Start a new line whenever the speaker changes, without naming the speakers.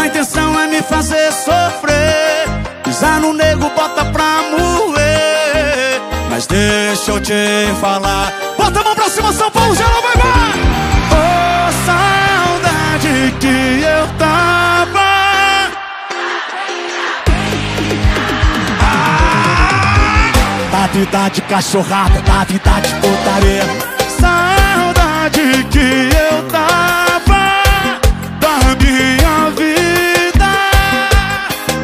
A intenção é me fazer sofrer, pisar no nego, bota pra moer. Mas deixa eu te falar, bota a mão pra cima, São Paulo, geral, vai, vai! Oh, saudade que eu tava. Da vida de cachorrada, da vida de putaria.